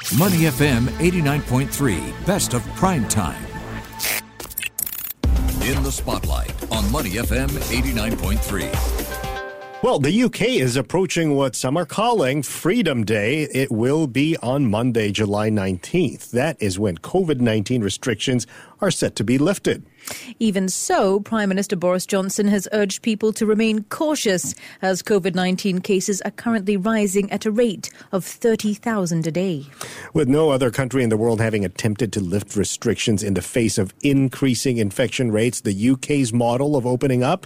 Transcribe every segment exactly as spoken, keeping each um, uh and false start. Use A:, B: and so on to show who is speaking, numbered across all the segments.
A: Money F M eighty-nine point three, best of prime time. In the spotlight on Money F M eighty-nine point three.
B: Well, the U K is approaching what some are calling Freedom Day. It will be on Monday, July nineteenth. That is when COVID nineteen restrictions are set to be lifted.
C: Even so, Prime Minister Boris Johnson has urged people to remain cautious as COVID nineteen cases are currently rising at a rate of thirty thousand a day.
B: With no other country in the world having attempted to lift restrictions in the face of increasing infection rates, the U K's model of opening up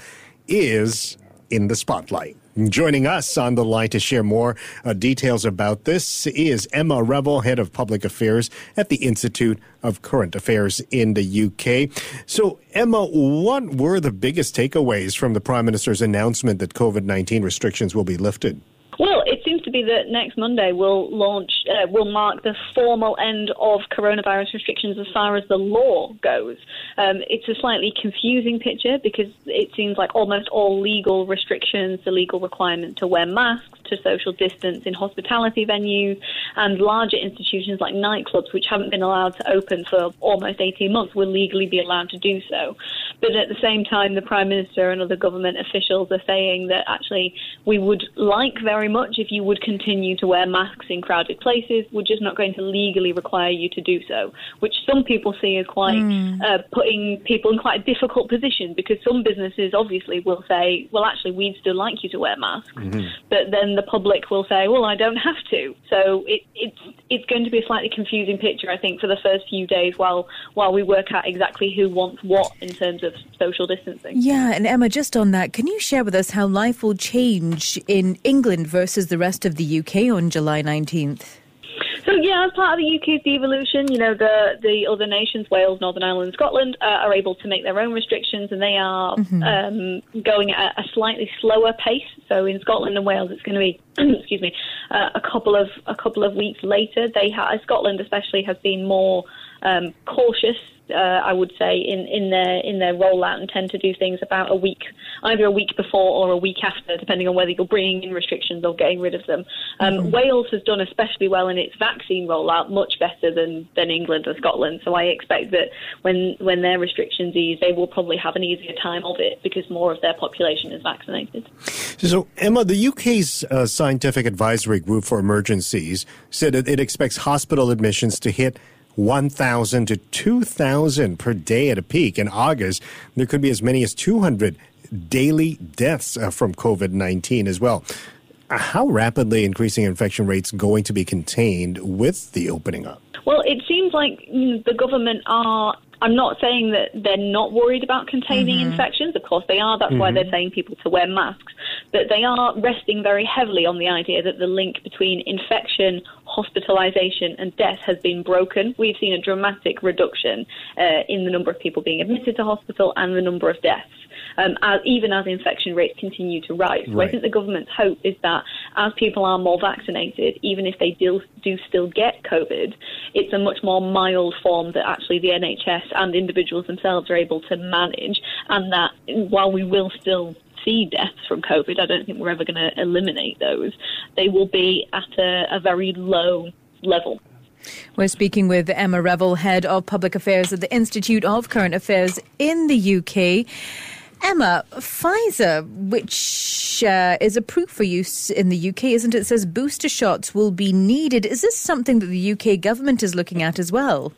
B: is in the spotlight. Joining us on the line to share more uh, details about this is Emma Revell, Head of Public Affairs at the Institute of Current Affairs in the U K. So, Emma, what were the biggest takeaways from the Prime Minister's announcement that COVID nineteen restrictions will be lifted?
D: Well, it seems to be that next Monday will launch, uh, will mark the formal end of coronavirus restrictions as far as the law goes. Um, it's a slightly confusing picture because it seems like almost all legal restrictions, the legal requirement to wear masks, to social distance in hospitality venues, and larger institutions like nightclubs, which haven't been allowed to open for almost eighteen months, will legally be allowed to do so. But at the same time, the Prime Minister and other government officials are saying that actually we would like very much if you would continue to wear masks in crowded places. We're just not going to legally require you to do so, which some people see as quite mm. uh, putting people in quite a difficult position, because some businesses obviously will say, well, actually, we'd still like you to wear masks. Mm-hmm. But then the public will say, well, I don't have to. So it, it's it's going to be a slightly confusing picture, I think, for the first few days while while we work out exactly who wants what in terms of social distancing.
C: Yeah, and Emma, just on that, can you share with us how life will change in England versus the rest of the U K on July nineteenth?
D: So, yeah, as part of the U K's devolution, you know, the, the other nations, Wales, Northern Ireland and Scotland, uh, are able to make their own restrictions, and they are mm-hmm. um, going at a slightly slower pace. So in Scotland and Wales, it's going to be, excuse me, uh, a couple of a couple of weeks later. They ha- Scotland especially has been more um, cautious, uh, I would say, in, in their in their rollout, and tend to do things about a week, either a week before or a week after, depending on whether you're bringing in restrictions or getting rid of them. Um, mm-hmm. Wales has done especially well in its vaccine rollout, much better than, than England and Scotland. So I expect that when when their restrictions ease, they will probably have an easier time of it because more of their population is vaccinated.
B: So, Emma, the U K's uh, Scientific Advisory Group for Emergencies said that it expects hospital admissions to hit one thousand to two thousand per day at a peak. In August, there could be as many as two hundred daily deaths uh, from COVID nineteen as well. How rapidly increasing infection rates going to be contained with the opening up?
D: Well, it seems like mm, the government are... I'm not saying that they're not worried about containing mm-hmm. infections. Of course they are. That's mm-hmm. why they're saying people to wear masks. But they are resting very heavily on the idea that the link between infection, hospitalization and death has been broken. We've seen a dramatic reduction uh, in the number of people being admitted to hospital and the number of deaths. Um, as, even as infection rates continue to rise. So right. I think the government's hope is that as people are more vaccinated, even if they do, do still get COVID, it's a much more mild form that actually the N H S and individuals themselves are able to manage, and that while we will still see deaths from COVID, I don't think we're ever going to eliminate those, they will be at a, a very low level.
C: We're speaking with Emma Revell, Head of Public Affairs at the Institute of Current Affairs in the U K. Emma, Pfizer, which uh, is approved for use in the U K, isn't it? Says booster shots will be needed. Is this something that the U K government is looking at as well?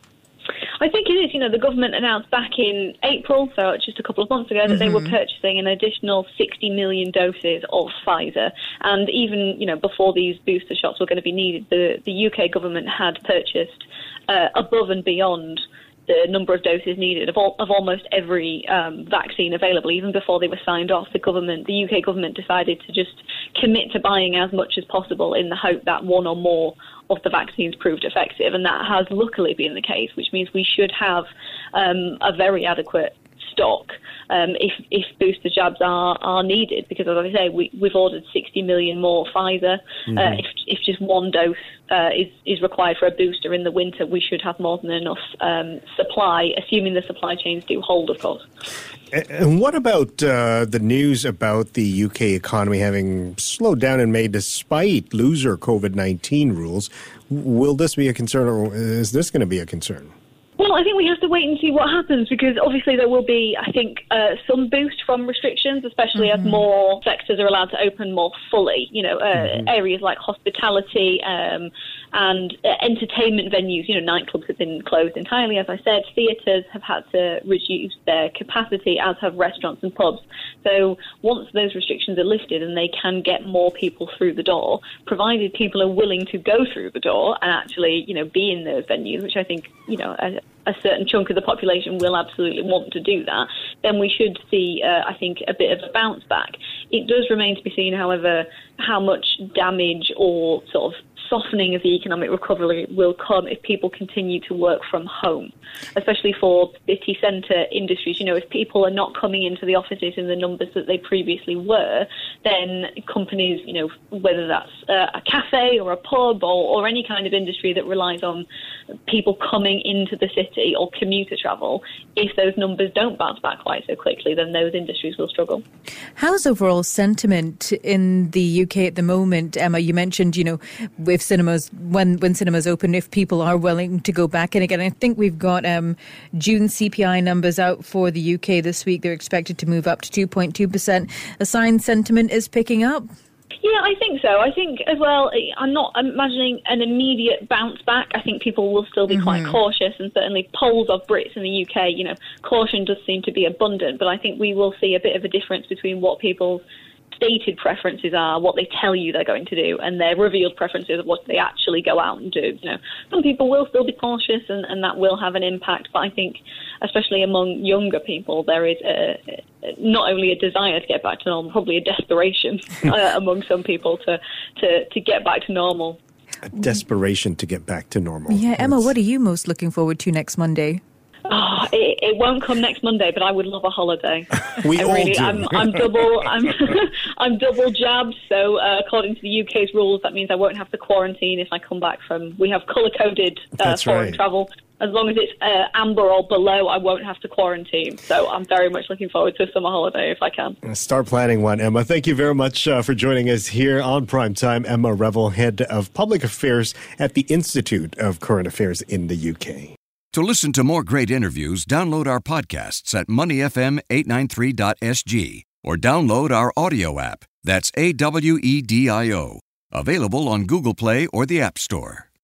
D: I think it is. You know, the government announced back in April, so just a couple of months ago, that mm-hmm. they were purchasing an additional sixty million doses of Pfizer. And even, you know, before these booster shots were going to be needed, the, the U K government had purchased uh, above and beyond the number of doses needed of, all, of almost every um, vaccine available. Even before they were signed off, the government, the U K government decided to just commit to buying as much as possible in the hope that one or more of the vaccines proved effective. And that has luckily been the case, which means we should have um, a very adequate stock um, if, if booster jabs are, are needed. Because, as I say, we, we've ordered sixty million more Pfizer. Mm-hmm. Uh, if, if just one dose uh, is, is required for a booster in the winter, we should have more than enough um, supply, assuming the supply chains do hold, of course.
B: And what about uh, the news about the U K economy having slowed down in May despite looser COVID nineteen rules? Will this be a concern, or is this going to be a concern?
D: Well, I think we have to wait and see what happens, because obviously there will be, I think, uh, some boost from restrictions, especially mm-hmm. as more sectors are allowed to open more fully. You know, uh, mm-hmm. areas like hospitality um, and uh, entertainment venues. You know, nightclubs have been closed entirely, as I said. Theatres have had to reduce their capacity, as have restaurants and pubs. So once those restrictions are lifted and they can get more people through the door, provided people are willing to go through the door and actually, you know, be in those venues, which I think, you know, a, a certain chunk of the population will absolutely want to do that, then we should see, uh, I think, a bit of a bounce back. It does remain to be seen, however, how much damage or sort of softening of the economic recovery will come if people continue to work from home, especially for city centre industries. You know, if people are not coming into the offices in the numbers that they previously were, then companies, you know, whether that's uh, a cafe or a pub or, or any kind of industry that relies on people coming into the city or commuter travel, if those numbers don't bounce back quite so quickly, then those industries will struggle.
C: How's overall sentiment in the U K at the moment, Emma? You mentioned, you know, with cinemas, when, when cinemas open, if people are willing to go back in again. I think we've got um, June C P I numbers out for the U K this week. They're expected to move up to two point two percent. A sign sentiment is picking up?
D: Yeah, I think so. I think as well, I'm not imagining an immediate bounce back. I think people will still be mm-hmm. quite cautious, and certainly polls of Brits in the U K, you know, caution does seem to be abundant, but I think we will see a bit of a difference between what people's stated preferences are, what they tell you they're going to do, and their revealed preferences of what they actually go out and do. You know, some people will still be cautious, and, and that will have an impact, but I think especially among younger people, there is a, not only a desire to get back to normal, probably a desperation uh, among some people to, to, to get back to normal.
B: A desperation to get back to normal.
C: Yeah, Emma, what are you most looking forward to next Monday?
D: Oh, it, it won't come next Monday, but I would love a holiday.
B: We
D: I
B: all
D: really,
B: do.
D: I'm, I'm double. I'm, I'm double jabbed. So uh, according to the U K's rules, that means I won't have to quarantine if I come back from. We have colour coded uh, foreign
B: right.
D: travel. As long as it's uh, amber or below, I won't have to quarantine. So I'm very much looking forward to a summer holiday if I can.
B: Start planning one, Emma. Thank you very much uh, for joining us here on Primetime. Emma Revel, Head of Public Affairs at the Institute of Current Affairs in the U K.
A: To listen to more great interviews, download our podcasts at money f m eight ninety-three dot s g or download our audio app. That's A W E D I O. Available on Google Play or the App Store.